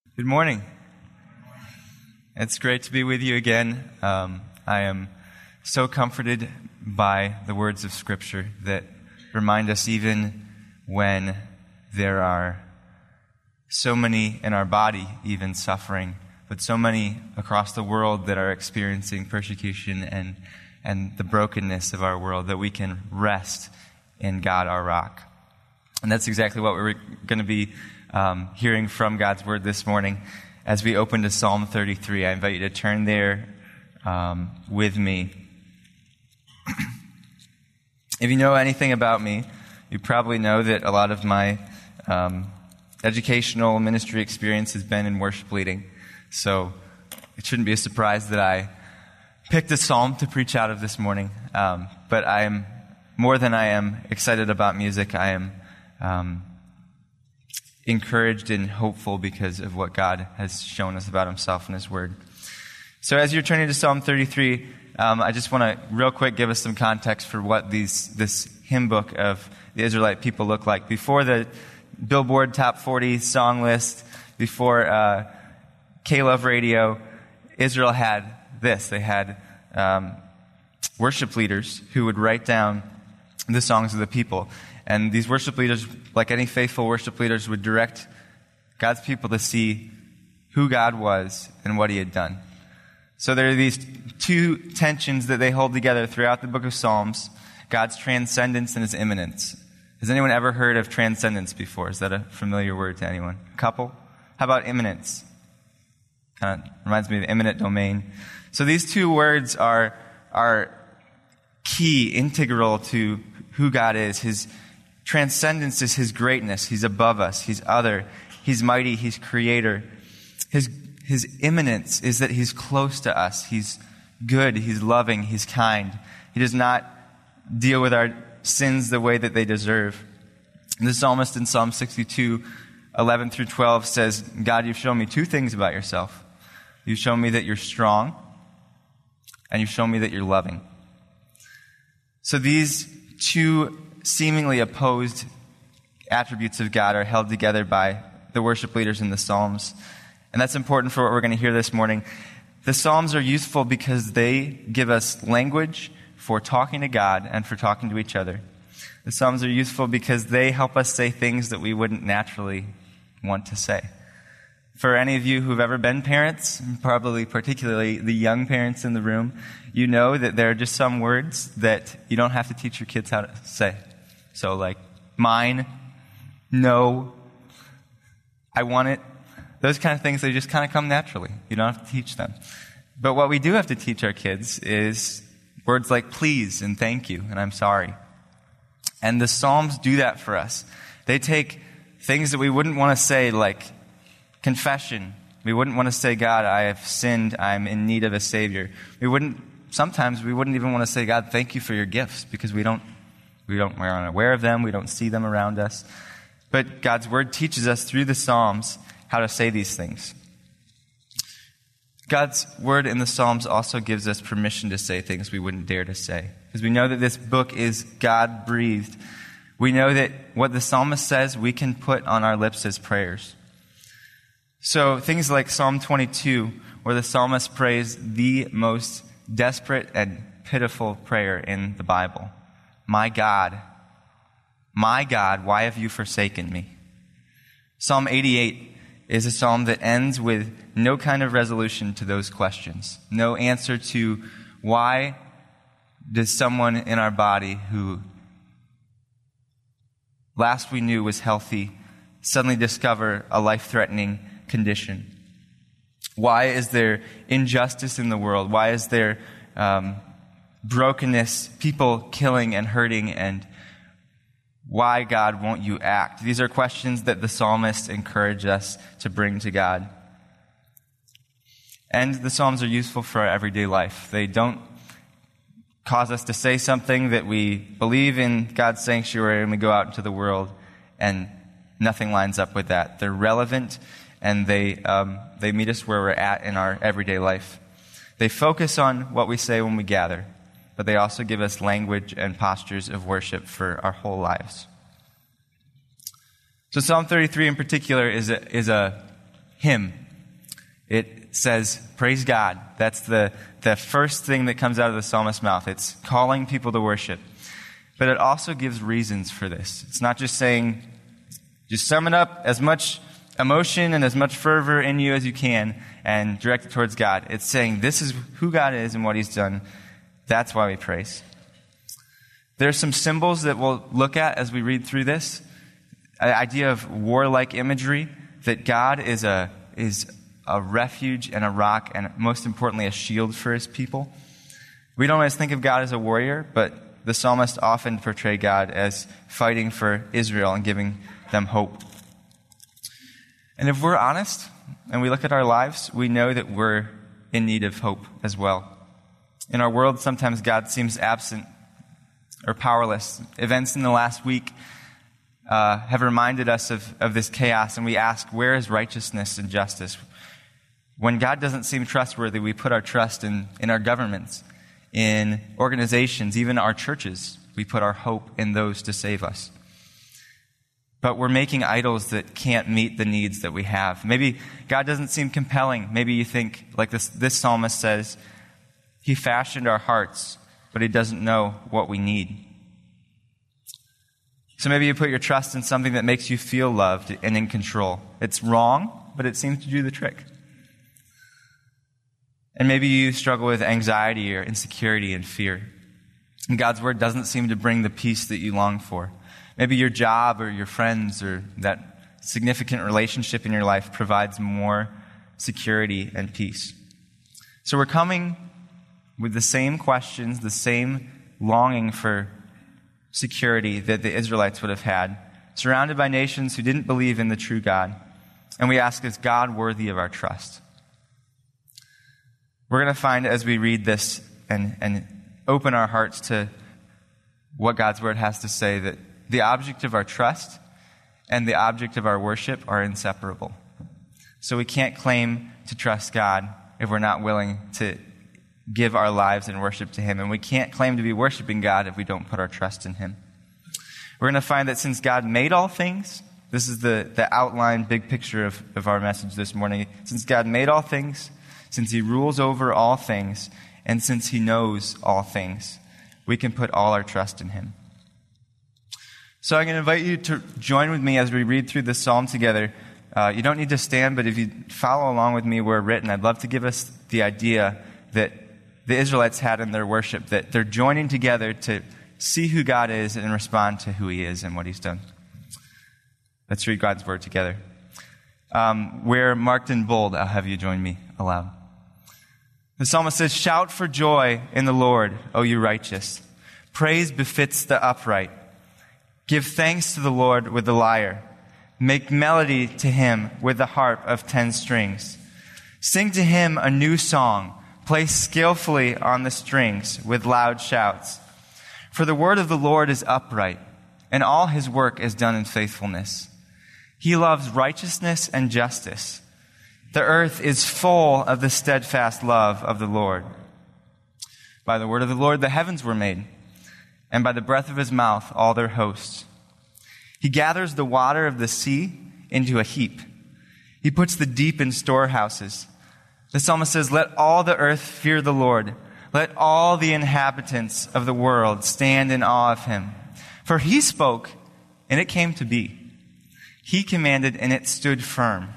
Good morning. It's great to be with you again. I am so comforted by the words of Scripture that remind us even when there are so many in our body even suffering, but so many across the world that are experiencing persecution and the brokenness of our world, that we can rest in God, our rock. And that's exactly what we're going to be hearing from God's Word this morning as we open to Psalm 33. I invite you to turn there with me. If you know anything about me, you probably know that a lot of my educational ministry experience has been in worship leading. So it shouldn't be a surprise that I picked a psalm to preach out of this morning. But I am, more than I am excited about music, I am encouraged and hopeful because of what God has shown us about himself in his word. So as you're turning to Psalm 33, I just want to real quick give us some context for what this hymn book of the Israelite people look like. Before the Billboard Top 40 song list, before K-Love Radio, Israel had this. They had worship leaders who would write down the songs of the people. And these worship leaders, like any faithful worship leaders, would direct God's people to see who God was and what he had done. So there are these two tensions that they hold together throughout the book of Psalms: God's transcendence and his immanence. Has anyone ever heard of transcendence before? Is that a familiar word to anyone? A couple? How about immanence? Kind of reminds me of eminent domain. So these two words are key, integral to who God is. His transcendence is his greatness. He's above us. He's other. He's mighty. He's creator. His immanence is that he's close to us. He's good. He's loving. He's kind. He does not deal with our sins the way that they deserve. And the psalmist in Psalm 62, 11 through 12 says, God, you've shown me two things about yourself. You've shown me that you're strong, and you've shown me that you're loving. So these two seemingly opposed attributes of God are held together by the worship leaders in the Psalms. And that's important for what we're going to hear this morning. The Psalms are useful because they give us language for talking to God and for talking to each other. The Psalms are useful because they help us say things that we wouldn't naturally want to say. For any of you who've ever been parents, probably particularly the young parents in the room, you know that there are just some words that you don't have to teach your kids how to say. So like, mine, no, I want it. Those kind of things, they just kind of come naturally. You don't have to teach them. But what we do have to teach our kids is words like please and thank you and I'm sorry. And the Psalms do that for us. They take things that we wouldn't want to say, like confession. We wouldn't want to say, God, I have sinned. I'm in need of a Savior. Sometimes we wouldn't even want to say, God, thank you for your gifts, because we're unaware of them. We don't see them around us. But God's Word teaches us through the Psalms how to say these things. God's Word in the Psalms also gives us permission to say things we wouldn't dare to say, because we know that this book is God-breathed. We know that what the psalmist says we can put on our lips as prayers. So things like Psalm 22, where the psalmist prays the most desperate and pitiful prayer in the Bible. My God, why have you forsaken me? Psalm 88 is a psalm that ends with no kind of resolution to those questions. No answer to why does someone in our body who last we knew was healthy suddenly discover a life-threatening condition? Why is there injustice in the world? Why is there brokenness, people killing and hurting, and why, God, won't you act? These are questions that the psalmists encourage us to bring to God. And the Psalms are useful for our everyday life. They don't cause us to say something that we believe in God's sanctuary and we go out into the world and nothing lines up with that. They're relevant, and they meet us where we're at in our everyday life. They focus on what we say when we gather, but they also give us language and postures of worship for our whole lives. So Psalm 33 in particular is a hymn. It says, praise God. That's the first thing that comes out of the psalmist's mouth. It's calling people to worship. But it also gives reasons for this. It's not just saying, just summon up as much emotion and as much fervor in you as you can and direct it towards God. It's saying this is who God is and what he's done. That's why we praise. There's some symbols that we'll look at as we read through this. An idea of warlike imagery, that God is a refuge and a rock and most importantly a shield for his people. We don't always think of God as a warrior, but the psalmist often portray God as fighting for Israel and giving them hope. And if we're honest and we look at our lives, we know that we're in need of hope as well. In our world, sometimes God seems absent or powerless. Events in the last week have reminded us of this chaos, and we ask, where is righteousness and justice? When God doesn't seem trustworthy, we put our trust in our governments, in organizations, even our churches. We put our hope in those to save us. But we're making idols that can't meet the needs that we have. Maybe God doesn't seem compelling. Maybe you think, like this psalmist says, he fashioned our hearts, but he doesn't know what we need. So maybe you put your trust in something that makes you feel loved and in control. It's wrong, but it seems to do the trick. And maybe you struggle with anxiety or insecurity and fear. And God's word doesn't seem to bring the peace that you long for. Maybe your job or your friends or that significant relationship in your life provides more security and peace. So we're coming with the same questions, the same longing for security that the Israelites would have had, surrounded by nations who didn't believe in the true God. And we ask, is God worthy of our trust? We're going to find as we read this and open our hearts to what God's word has to say that the object of our trust and the object of our worship are inseparable. So we can't claim to trust God if we're not willing to give our lives in worship to him. And we can't claim to be worshiping God if we don't put our trust in him. We're going to find that since God made all things, this is the outline, big picture of our message this morning. Since God made all things, since he rules over all things, and since he knows all things, we can put all our trust in him. So I'm going to invite you to join with me as we read through this psalm together. You don't need to stand, but if you follow along with me where written, I'd love to give us the idea that the Israelites had in their worship, that they're joining together to see who God is and respond to who he is and what he's done. Let's read God's word together. Where marked in bold, I'll have you join me aloud. The psalmist says, "Shout for joy in the Lord, O you righteous. Praise befits the upright. Give thanks to the Lord with the lyre. Make melody to him with the harp of 10 strings. Sing to him a new song. Play skillfully on the strings with loud shouts. For the word of the Lord is upright, and all his work is done in faithfulness. He loves righteousness and justice. The earth is full of the steadfast love of the Lord. By the word of the Lord the heavens were made, and by the breath of his mouth all their hosts. He gathers the water of the sea into a heap. He puts the deep in storehouses. The psalmist says, let all the earth fear the Lord. Let all the inhabitants of the world stand in awe of him. For he spoke, and it came to be. He commanded, and it stood firm.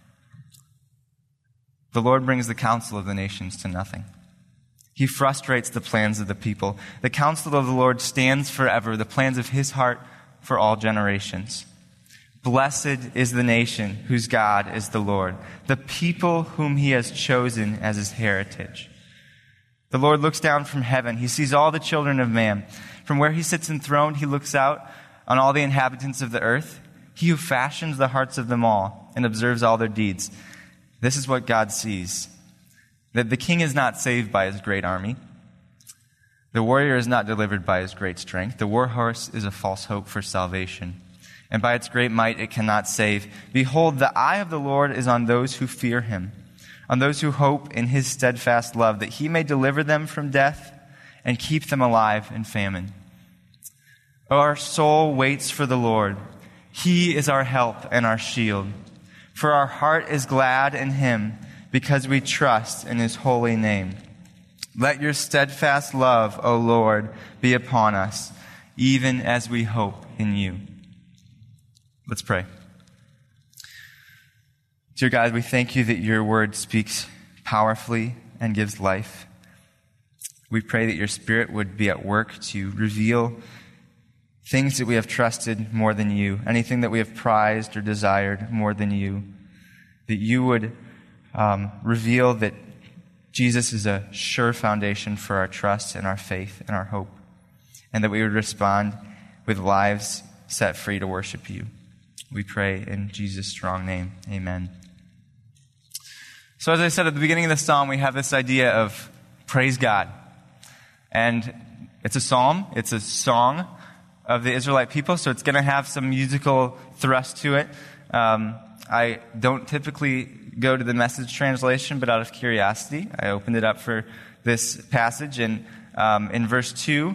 The Lord brings the counsel of the nations to nothing. He frustrates the plans of the people. The counsel of the Lord stands forever, the plans of his heart for all generations. Blessed is the nation whose God is the Lord, the people whom he has chosen as his heritage. The Lord looks down from heaven. He sees all the children of man. From where he sits enthroned, he looks out on all the inhabitants of the earth. He who fashions the hearts of them all and observes all their deeds. This is what God sees, that the king is not saved by his great army. The warrior is not delivered by his great strength. The war horse is a false hope for salvation, and by its great might it cannot save. Behold, the eye of the Lord is on those who fear him, on those who hope in his steadfast love, that he may deliver them from death and keep them alive in famine. Our soul waits for the Lord. He is our help and our shield. For our heart is glad in him, because we trust in his holy name. Let your steadfast love, O Lord, be upon us, even as we hope in you. Let's pray. Dear God, we thank you that your word speaks powerfully and gives life. We pray that your Spirit would be at work to reveal things that we have trusted more than you, anything that we have prized or desired more than you, that you would reveal that Jesus is a sure foundation for our trust and our faith and our hope, and that we would respond with lives set free to worship you. We pray in Jesus' strong name. Amen. So as I said at the beginning of the psalm, we have this idea of praise God. And it's a psalm, it's a song of the Israelite people, so it's going to have some musical thrust to it. I don't typically go to the Message translation, but out of curiosity, I opened it up for this passage. And in verse 2,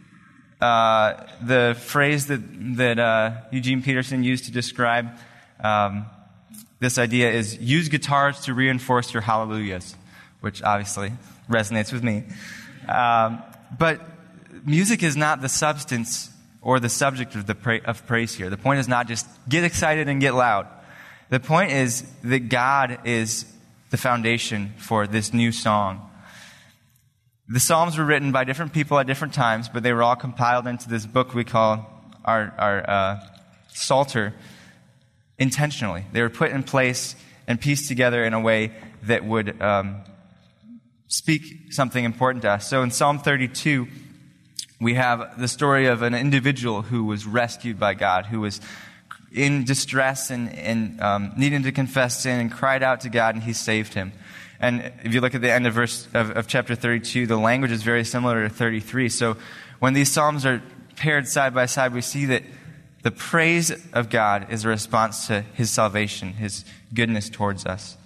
the phrase that Eugene Peterson used to describe this idea is, use guitars to reinforce your hallelujahs, which obviously resonates with me. But music is not the substance or the subject of praise here. The point is not just get excited and get loud. The point is that God is the foundation for this new song. The Psalms were written by different people at different times, but they were all compiled into this book we call our Psalter intentionally. They were put in place and pieced together in a way that would speak something important to us. So in Psalm 32, we have the story of an individual who was rescued by God, who was in distress and needing to confess sin, and cried out to God, and he saved him. And if you look at the end of chapter 32, the language is very similar to 33. So when these psalms are paired side by side, we see that the praise of God is a response to his salvation, his goodness towards us.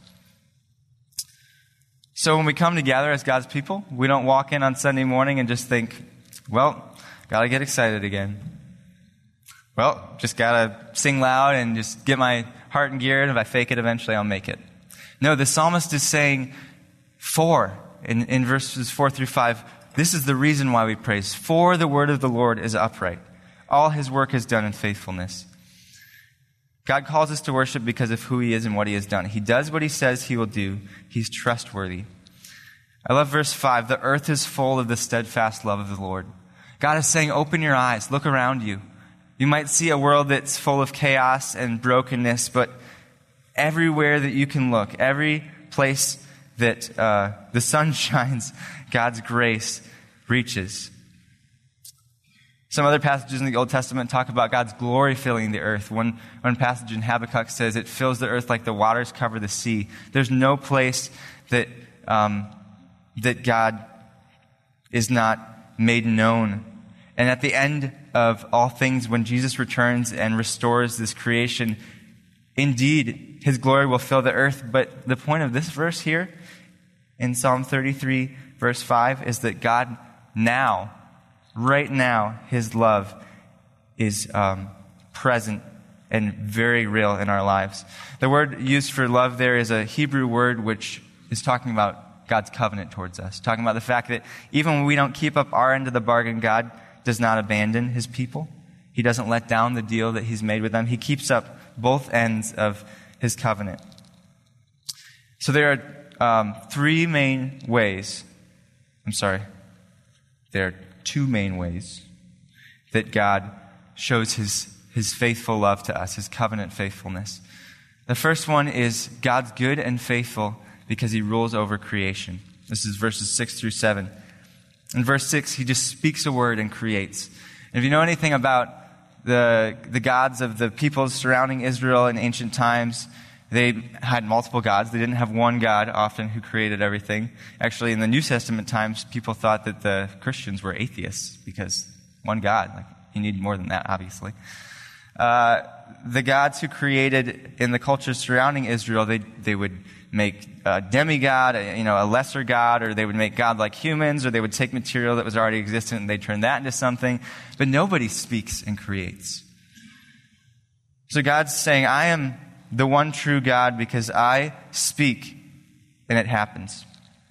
So when we come together as God's people, we don't walk in on Sunday morning and just think, well, got to get excited again. Well, just got to sing loud and just get my heart in gear, and if I fake it, eventually I'll make it. No, the psalmist is saying in verses 4 through 5, this is the reason why we praise. For the word of the Lord is upright. All his work is done in faithfulness. God calls us to worship because of who he is and what he has done. He does what he says he will do. He's trustworthy. I love verse 5. The earth is full of the steadfast love of the Lord. God is saying, open your eyes, look around you. You might see a world that's full of chaos and brokenness, but everywhere that you can look, every place that the sun shines, God's grace reaches. Some other passages in the Old Testament talk about God's glory filling the earth. One passage in Habakkuk says it fills the earth like the waters cover the sea. There's no place that God is not made known. And at the end of all things, when Jesus returns and restores this creation, indeed, his glory will fill the earth. But the point of this verse here in Psalm 33, verse 5, is that God now, right now, his love is present and very real in our lives. The word used for love there is a Hebrew word which is talking about God's covenant towards us, talking about the fact that even when we don't keep up our end of the bargain, God does not abandon his people. He doesn't let down the deal that he's made with them. He keeps up both ends of his covenant. So there are two main ways that God shows his faithful love to us, his covenant faithfulness. The first one is God's good and faithful because he rules over creation. This is verses 6 through 7. In verse 6, he just speaks a word and creates. And if you know anything about the gods of the peoples surrounding Israel in ancient times, they had multiple gods. They didn't have one God often who created everything. Actually, in the New Testament times, people thought that the Christians were atheists because one God. Like, you need more than that, obviously. The gods who created in the culture surrounding Israel, they would make a demigod, a lesser god, or they would make God like humans, or they would take material that was already existent and they'd turn that into something. But nobody speaks and creates. So God's saying, I am the one true God, because I speak and it happens.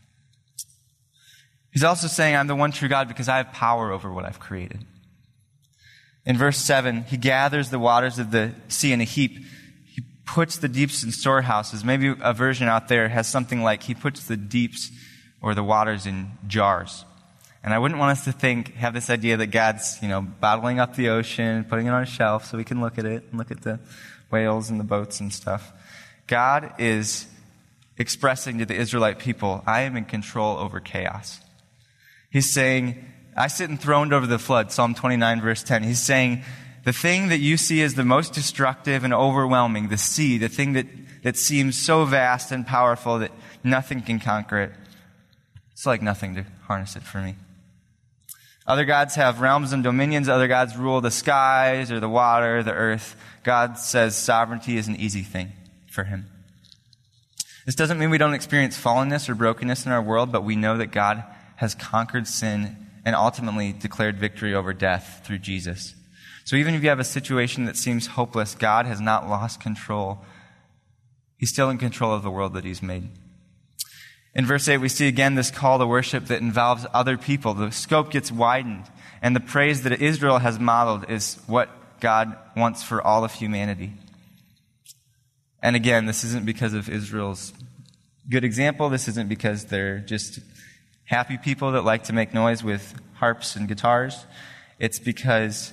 He's also saying, I'm the one true God because I have power over what I've created. In verse 7, he gathers the waters of the sea in a heap. He puts the deeps in storehouses. Maybe a version out there has something like, he puts the deeps or the waters in jars. And I wouldn't want us to have this idea that God's, bottling up the ocean, putting it on a shelf so we can look at it and look at the whales and the boats and stuff. God is expressing to the Israelite people, I am in control over chaos. He's saying, I sit enthroned over the flood, Psalm 29, verse 10. He's saying, the thing that you see as the most destructive and overwhelming, the sea, the thing that seems so vast and powerful that nothing can conquer it, it's like nothing to harness it for me. Other gods have realms and dominions. Other gods rule the skies or the water, the earth. God says sovereignty is an easy thing for him. This doesn't mean we don't experience fallenness or brokenness in our world, but we know that God has conquered sin and ultimately declared victory over death through Jesus. So even if you have a situation that seems hopeless, God has not lost control. He's still in control of the world that he's made. In verse 8, we see again this call to worship that involves other people. The scope gets widened, and the praise that Israel has modeled is what God wants for all of humanity. And again, this isn't because of Israel's good example. This isn't because they're just happy people that like to make noise with harps and guitars. It's because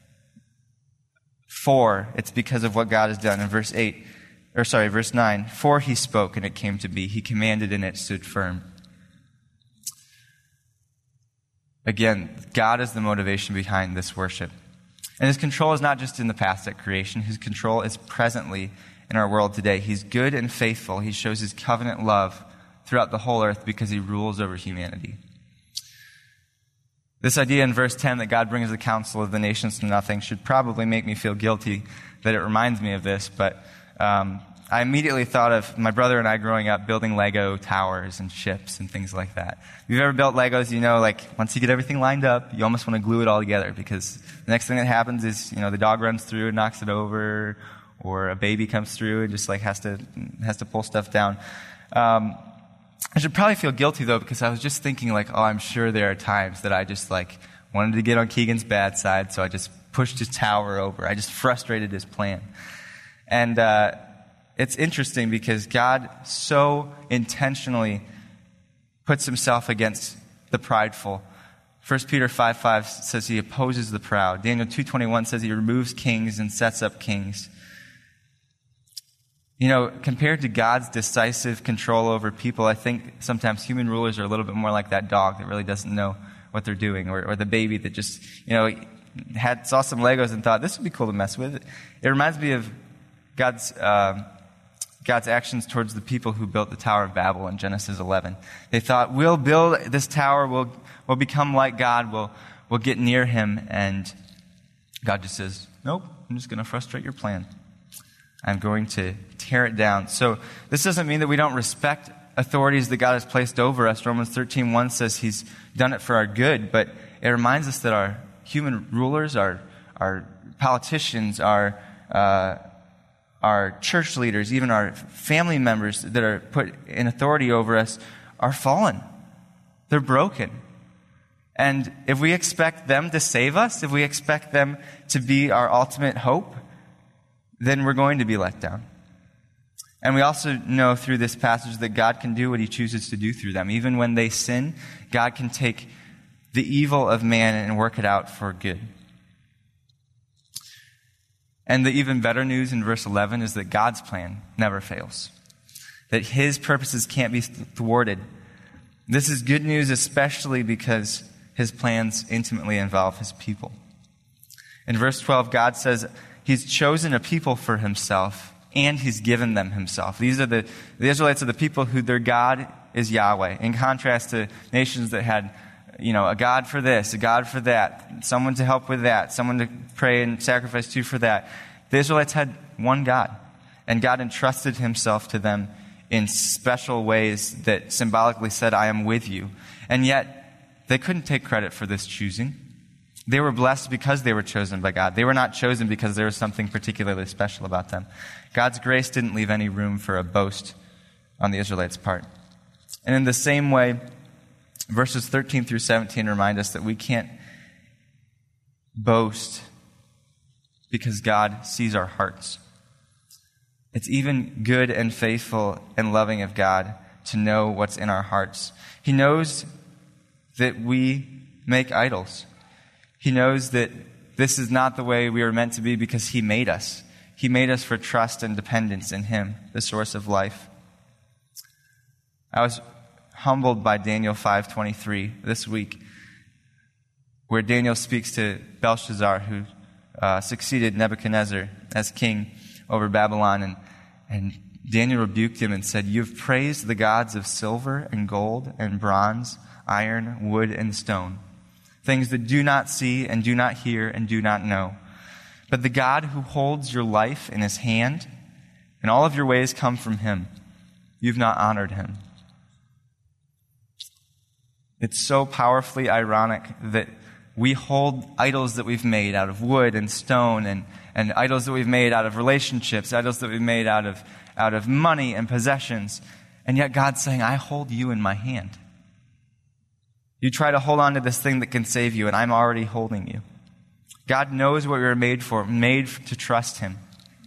of what God has done. In verse 9, for he spoke and it came to be. He commanded and it stood firm. Again, God is the motivation behind this worship. And his control is not just in the past at creation. His control is presently in our world today. He's good and faithful. He shows his covenant love throughout the whole earth because he rules over humanity. This idea in verse 10 that God brings the counsel of the nations to nothing should probably make me feel guilty that it reminds me of this, but I immediately thought of my brother and I growing up building Lego towers and ships and things like that. If you've ever built Legos, once you get everything lined up, you almost want to glue it all together because the next thing that happens is, the dog runs through and knocks it over, or a baby comes through and just has to pull stuff down. I should probably feel guilty though because I was just thinking I'm sure there are times that I just wanted to get on Keegan's bad side, so I just pushed his tower over. I just frustrated his plan. And it's interesting because God so intentionally puts himself against the prideful. 1 Peter 5:5 says he opposes the proud. Daniel 2:21 says he removes kings and sets up kings. Compared to God's decisive control over people, I think sometimes human rulers are a little bit more like that dog that really doesn't know what they're doing, or the baby that just, saw some Legos and thought, this would be cool to mess with. It reminds me of God's actions towards the people who built the Tower of Babel in Genesis 11. They thought, we'll build this tower, we'll become like God, we'll get near him, and God just says, nope, I'm just going to frustrate your plan. I'm going to tear it down. So this doesn't mean that we don't respect authorities that God has placed over us. Romans 13:1 says he's done it for our good, but it reminds us that our human rulers, our politicians, our church leaders, even our family members that are put in authority over us are fallen. They're broken. And if we expect them to save us, if we expect them to be our ultimate hope, then we're going to be let down. And we also know through this passage that God can do what he chooses to do through them. Even when they sin, God can take the evil of man and work it out for good. And the even better news in verse 11 is that God's plan never fails. That his purposes can't be thwarted. This is good news especially because his plans intimately involve his people. In verse 12, God says he's chosen a people for himself and he's given them himself. These are the Israelites are the people who their God is Yahweh. In contrast to nations that had a God for this, a God for that, someone to help with that, someone to pray and sacrifice to for that. The Israelites had one God, and God entrusted himself to them in special ways that symbolically said, I am with you. And yet, they couldn't take credit for this choosing. They were blessed because they were chosen by God. They were not chosen because there was something particularly special about them. God's grace didn't leave any room for a boast on the Israelites' part. And in the same way, verses 13 through 17 remind us that we can't boast because God sees our hearts. It's even good and faithful and loving of God to know what's in our hearts. He knows that we make idols. He knows that this is not the way we were meant to be because He made us. He made us for trust and dependence in Him, the source of life. I was humbled by Daniel 5:23 this week, where Daniel speaks to Belshazzar, who succeeded Nebuchadnezzar as king over Babylon. And Daniel rebuked him and said, "You've praised the gods of silver and gold and bronze, iron, wood, and stone, things that do not see and do not hear and do not know. But the God who holds your life in His hand, and all of your ways come from Him, you've not honored Him." It's so powerfully ironic that we hold idols that we've made out of wood and stone and idols that we've made out of relationships, idols that we've made out of money and possessions. And yet God's saying, I hold you in my hand. You try to hold on to this thing that can save you, and I'm already holding you. God knows what we were made for, made to trust Him.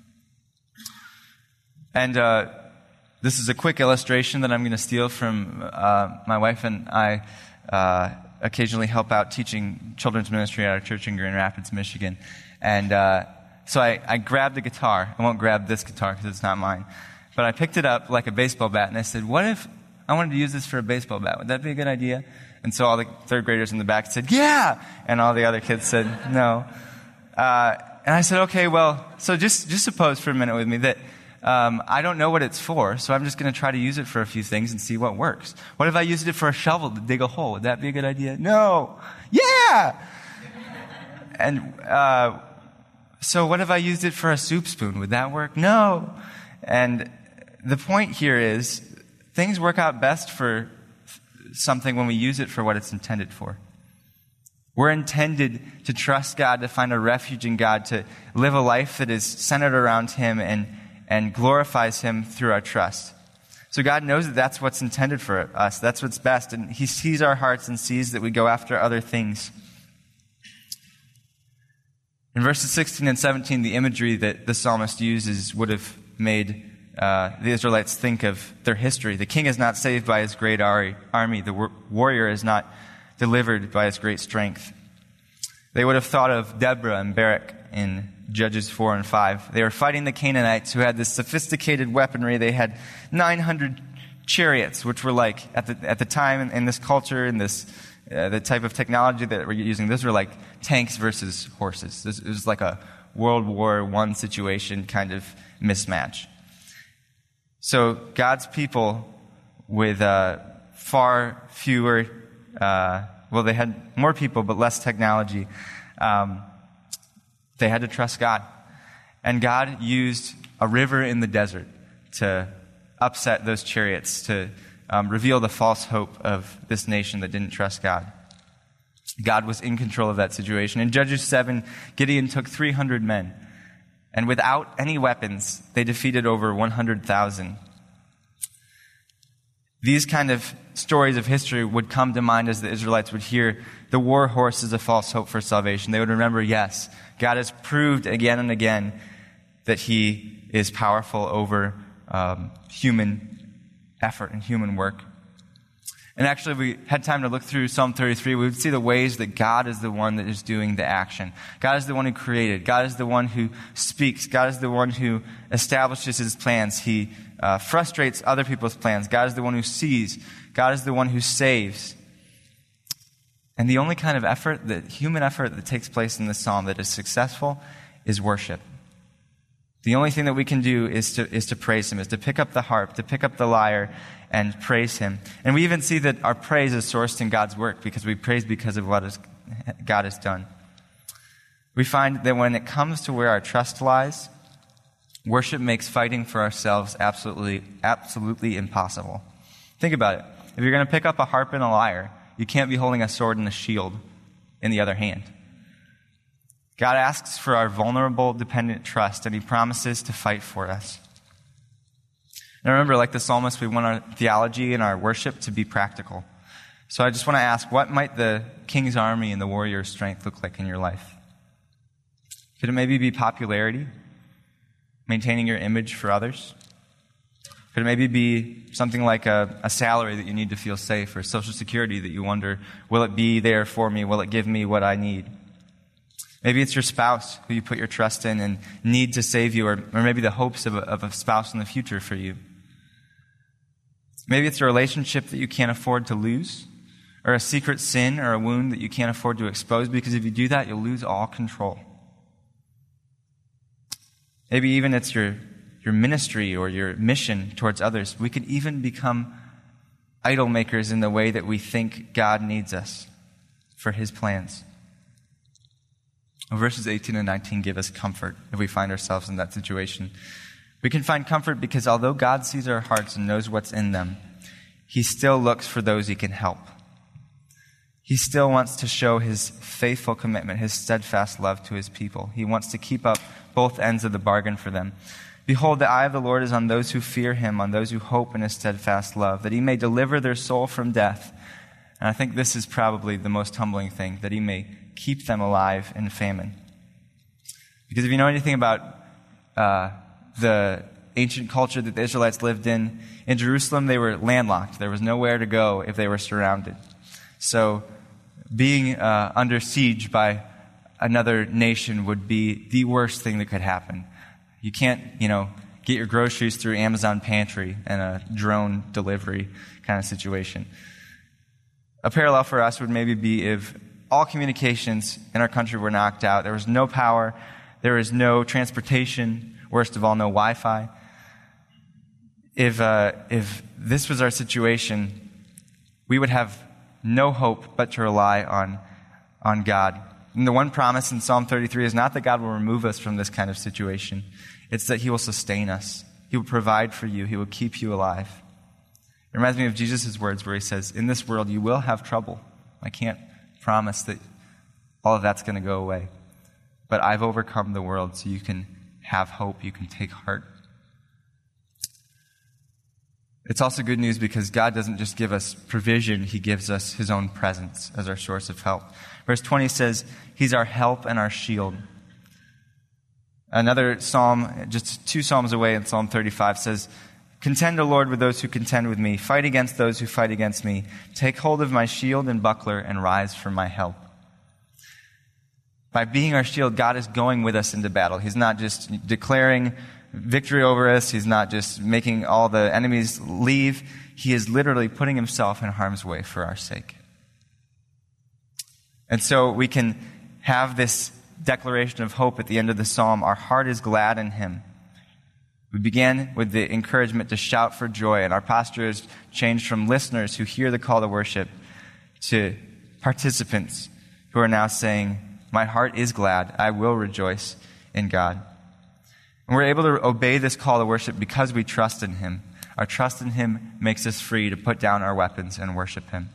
And this is a quick illustration that I'm going to steal from my wife and I occasionally help out teaching children's ministry at our church in Grand Rapids, Michigan. And so I grabbed the guitar. I won't grab this guitar because it's not mine. But I picked it up like a baseball bat, and I said, what if I wanted to use this for a baseball bat? Would that be a good idea? And so all the third graders in the back said, yeah! And all the other kids said, no. And I said, okay, well, so just suppose for a minute with me that I don't know what it's for, so I'm just going to try to use it for a few things and see what works. What if I used it for a shovel to dig a hole? Would that be a good idea? No. Yeah! And so what if I used it for a soup spoon? Would that work? No. And the point here is things work out best for something when we use it for what it's intended for. We're intended to trust God, to find a refuge in God, to live a life that is centered around Him and glorifies Him through our trust. So God knows that that's what's intended for us. That's what's best. And He sees our hearts and sees that we go after other things. In verses 16 and 17, the imagery that the psalmist uses would have made the Israelites think of their history. The king is not saved by his great army. The warrior is not delivered by his great strength. They would have thought of Deborah and Barak in Judges 4 and 5. They were fighting the Canaanites who had this sophisticated weaponry. They had 900 chariots, which were like, at the time in this culture, in this the type of technology that we're using, those were like tanks versus horses. It was like a World War I situation kind of mismatch. So God's people with far fewer, they had more people but less technology. They had to trust God. And God used a river in the desert to upset those chariots, to reveal the false hope of this nation that didn't trust God. God was in control of that situation. In Judges 7, Gideon took 300 men, and without any weapons, they defeated over 100,000. These kind of stories of history would come to mind as the Israelites would hear the war horse is a false hope for salvation. They would remember, yes, God has proved again and again that He is powerful over human effort and human work. And actually, if we had time to look through Psalm 33, we would see the ways that God is the one that is doing the action. God is the one who created. God is the one who speaks. God is the one who establishes His plans. He frustrates other people's plans. God is the one who sees. God is the one who saves. And the only kind of human effort that takes place in this psalm that is successful is worship. The only thing that we can do is to praise Him, is to pick up the harp, to pick up the lyre, and praise Him. And we even see that our praise is sourced in God's work because we praise because of what God has done. We find that when it comes to where our trust lies, worship makes fighting for ourselves absolutely impossible. Think about it. If you're going to pick up a harp and a lyre, you can't be holding a sword and a shield in the other hand. God asks for our vulnerable, dependent trust, and he promises to fight for us. And remember, like the psalmist, we want our theology and our worship to be practical. So I just want to ask, what might the king's army and the warrior's strength look like in your life? Could it maybe be popularity? Maintaining your image for others? Could it maybe be something like a salary that you need to feel safe, or Social Security that you wonder, will it be there for me? Will it give me what I need? Maybe it's your spouse who you put your trust in and need to save you, or maybe the hopes of a spouse in the future for you. Maybe it's a relationship that you can't afford to lose, or a secret sin or a wound that you can't afford to expose, because if you do that, you'll lose all control. Maybe even it's your ministry or your mission towards others. We could even become idol makers in the way that we think God needs us for his plans. Verses 18 and 19 give us comfort if we find ourselves in that situation. We can find comfort because although God sees our hearts and knows what's in them, he still looks for those he can help. He still wants to show his faithful commitment, his steadfast love to his people. He wants to keep up both ends of the bargain for them. Behold, the eye of the Lord is on those who fear him, on those who hope in his steadfast love, that he may deliver their soul from death. And I think this is probably the most humbling thing, that he may keep them alive in famine. Because if you know anything about the ancient culture that the Israelites lived in Jerusalem, they were landlocked. There was nowhere to go if they were surrounded. So being under siege by another nation would be the worst thing that could happen. You can't, get your groceries through Amazon Pantry and a drone delivery kind of situation. A parallel for us would maybe be if all communications in our country were knocked out. There was no power. There was no transportation. Worst of all, no Wi-Fi. If this was our situation, we would have no hope but to rely on God. And the one promise in Psalm 33 is not that God will remove us from this kind of situation. It's that he will sustain us. He will provide for you. He will keep you alive. It reminds me of Jesus' words where he says, in this world you will have trouble. I can't promise that all of that's going to go away. But I've overcome the world so you can have hope. You can take heart. It's also good news because God doesn't just give us provision, he gives us his own presence as our source of help. Verse 20 says, he's our help and our shield. Another psalm, just 2 psalms away in Psalm 35 says, contend, O Lord, with those who contend with me. Fight against those who fight against me. Take hold of my shield and buckler and rise for my help. By being our shield, God is going with us into battle. He's not just declaring victory over us. He's not just making all the enemies leave. He is literally putting himself in harm's way for our sake. And so we can have this declaration of hope at the end of the psalm. Our heart is glad in him. We began with the encouragement to shout for joy, and our posture has changed from listeners who hear the call to worship to participants who are now saying, my heart is glad. I will rejoice in God. And we're able to obey this call to worship because we trust in him. Our trust in him makes us free to put down our weapons and worship him.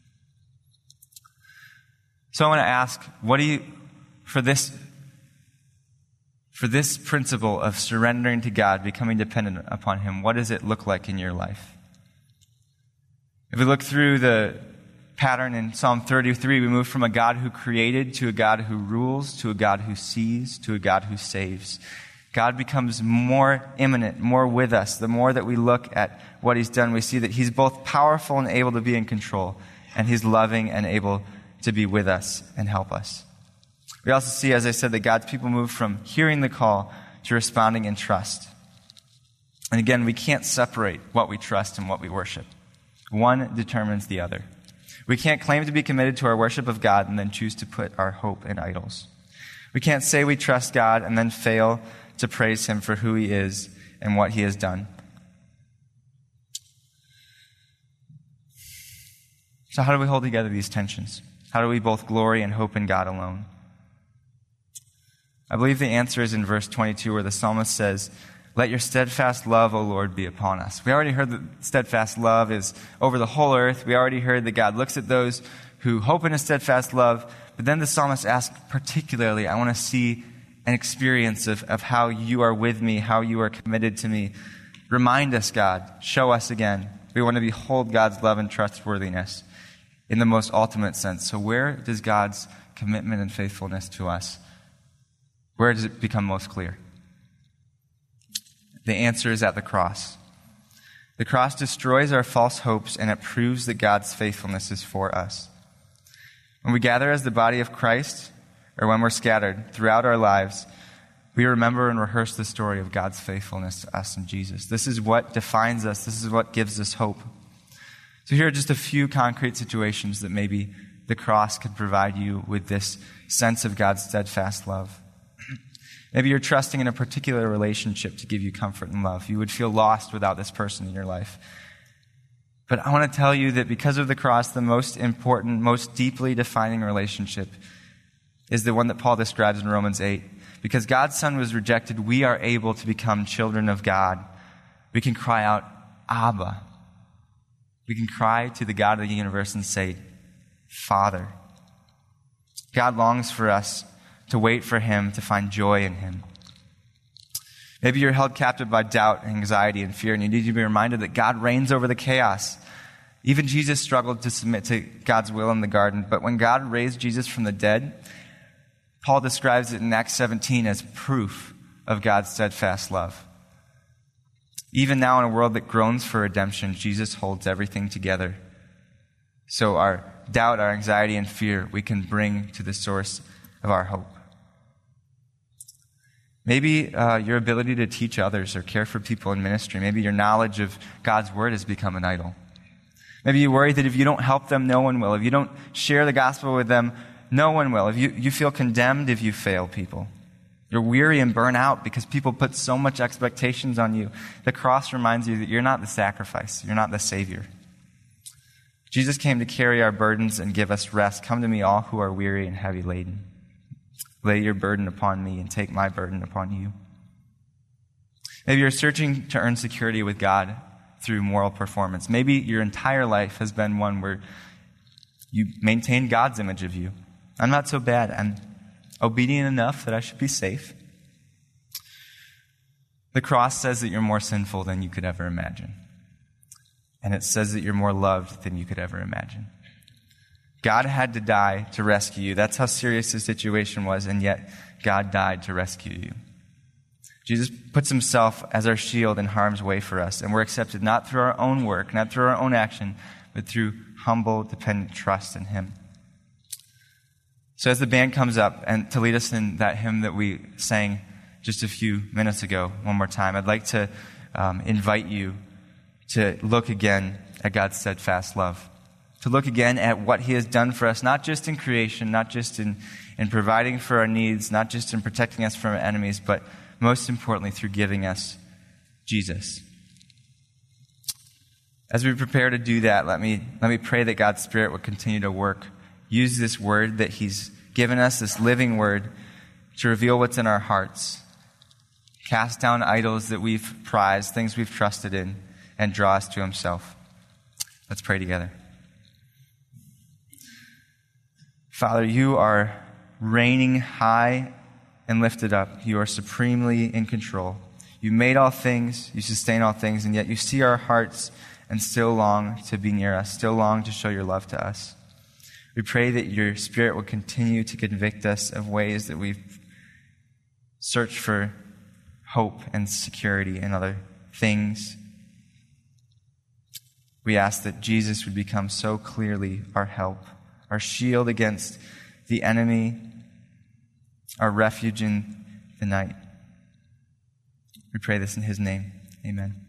So I want to ask, for this principle of surrendering to God, becoming dependent upon him, what does it look like in your life? If we look through the pattern in Psalm 33, we move from a God who created to a God who rules, to a God who sees, to a God who saves. God becomes more immanent, more with us. The more that we look at what he's done, we see that he's both powerful and able to be in control, and he's loving and able to be with us and help us. We also see, as I said, that God's people move from hearing the call to responding in trust. And again, we can't separate what we trust and what we worship. One determines the other. We can't claim to be committed to our worship of God and then choose to put our hope in idols. We can't say we trust God and then fail to praise him for who he is and what he has done. So how do we hold together these tensions? How do we both glory and hope in God alone? I believe the answer is in verse 22 where the psalmist says, let your steadfast love, O Lord, be upon us. We already heard that steadfast love is over the whole earth. We already heard that God looks at those who hope in a steadfast love. But then the psalmist asks particularly, I want to see an experience of how you are with me, how you are committed to me. Remind us, God. Show us again. We want to behold God's love and trustworthiness in the most ultimate sense. So where does God's commitment and faithfulness to us, where does it become most clear? The answer is at the cross. The cross destroys our false hopes, and it proves that God's faithfulness is for us. When we gather as the body of Christ, or when we're scattered throughout our lives, we remember and rehearse the story of God's faithfulness to us in Jesus. This is what defines us. This is what gives us hope. So here are just a few concrete situations that maybe the cross could provide you with this sense of God's steadfast love. Maybe you're trusting in a particular relationship to give you comfort and love. You would feel lost without this person in your life. But I want to tell you that because of the cross, the most important, most deeply defining relationship is the one that Paul describes in Romans 8. Because God's Son was rejected, we are able to become children of God. We can cry out, Abba. We can cry to the God of the universe and say, Father. God longs for us to wait for him, to find joy in him. Maybe you're held captive by doubt, anxiety, and fear, and you need to be reminded that God reigns over the chaos. Even Jesus struggled to submit to God's will in the garden, but when God raised Jesus from the dead, Paul describes it in Acts 17 as proof of God's steadfast love. Even now in a world that groans for redemption, Jesus holds everything together. So our doubt, our anxiety, and fear, we can bring to the source of our hope. Maybe your ability to teach others or care for people in ministry, maybe your knowledge of God's word has become an idol. Maybe you worry that if you don't help them, no one will. If you don't share the gospel with them, no one will. If you feel condemned if you fail people. You're weary and burnt out because people put so much expectations on you. The cross reminds you that you're not the sacrifice. You're not the Savior. Jesus came to carry our burdens and give us rest. Come to me, all who are weary and heavy laden. Lay your burden upon me and take my burden upon you. Maybe you're searching to earn security with God through moral performance. Maybe your entire life has been one where you maintain God's image of you. I'm not so bad. I'm obedient enough that I should be safe. The cross says that you're more sinful than you could ever imagine. And it says that you're more loved than you could ever imagine. God had to die to rescue you. That's how serious the situation was, and yet God died to rescue you. Jesus puts himself as our shield in harm's way for us, and we're accepted not through our own work, not through our own action, but through humble, dependent trust in him. So as the band comes up and to lead us in that hymn that we sang just a few minutes ago, one more time, I'd like to invite you to look again at God's steadfast love. To look again at what he has done for us, not just in creation, not just in providing for our needs, not just in protecting us from our enemies, but most importantly, through giving us Jesus. As we prepare to do that, let me pray that God's Spirit would continue to work. Use this word that he's given us, this living word, to reveal what's in our hearts. Cast down idols that we've prized, things we've trusted in, and draw us to himself. Let's pray together. Father, you are reigning high and lifted up. You are supremely in control. You made all things, you sustain all things, and yet you see our hearts and still long to be near us, still long to show your love to us. We pray that your Spirit will continue to convict us of ways that we've searched for hope and security in other things. We ask that Jesus would become so clearly our help, our shield against the enemy, our refuge in the night. We pray this in his name. Amen.